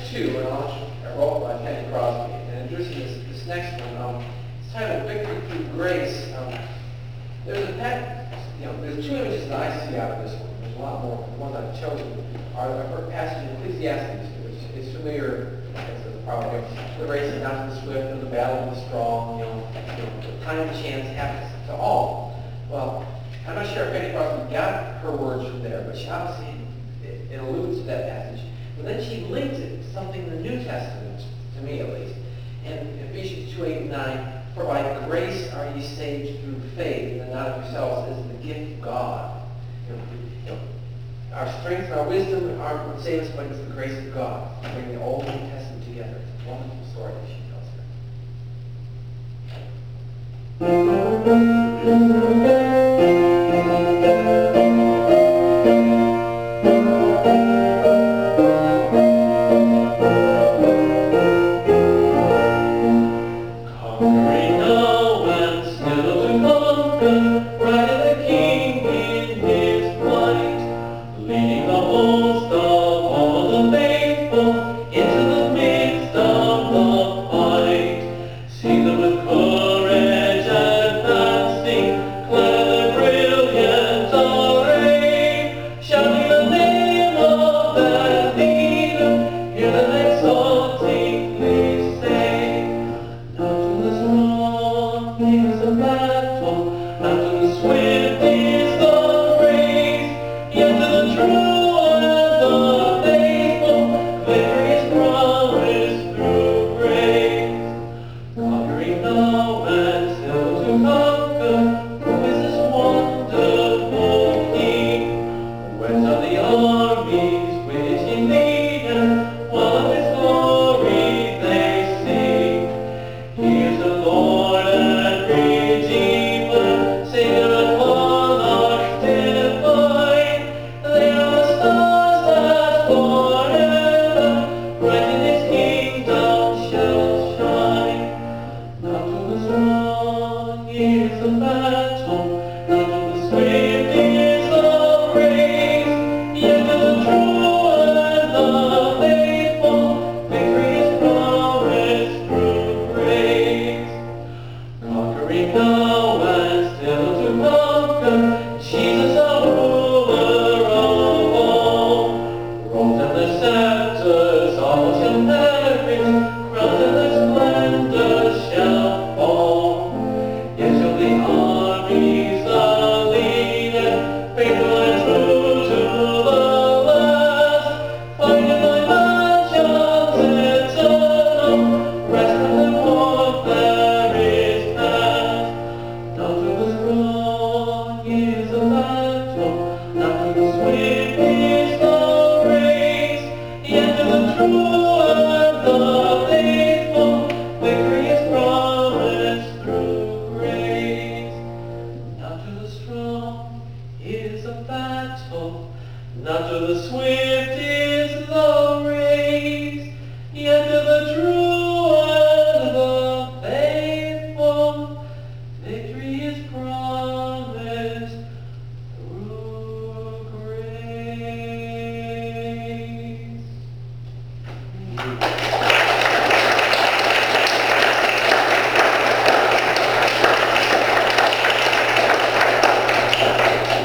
next two, and I wrote by Kenny Crosby, and introducing this next one, it's titled Victory Through Grace. There's there's two images that I see out of this one. There's a lot more. The ones I've chosen are the passage in Ecclesiastes, which is familiar, as probably the race is not to the swift, and the battle of the strong, the time and chance happens to all. Well, I'm not sure if Penny Crosby got her words from there, but she obviously, it alludes to that passage. But then she links it to something in the New Testament, to me at least. In Ephesians 2:8-9, for by grace are ye saved through faith, and not of yourselves, as the gift of God. Our strength and our wisdom aren't what save us, but it's the grace of God. Bring the Old and New Testament together. It's a wonderful story that she tells Conquering now and still to conquer, riding the King in his might, leading the host of all the faithful into the midst of the fight. See them with courage advancing, clad in brilliant array, shouting the name of their leader, hear them exultingly say, not to the strong is the battle, not to the swift is the race, yet to the true and the faithful, victory is promised through grace. Conquering now and still to conquer, who is this wonderful King? Whence are the armies which he leadeth, while of his glory they sing? He is the Lord and Redeemer, Savior and Monarch divine. They are the stars that forever bright in his kingdom shall shine. Not to the strong is the battle, not to the swift is the race, yet to the true and the faithful, victory is promised through grace. Conquering now and still to conquer, Jesus our ruler of all. Robes and their scepters all shall perish, crowns and their splendor shall fall. Yet shall the armies the leader, faithful and true to the last, fight in thy mansions eternal, rest from the warfare is past. Not to the strong is the battle, not to the swift is the race, yet to the true and the faithful, victory is promised through grace. Not to the strong is the battle, not to the swift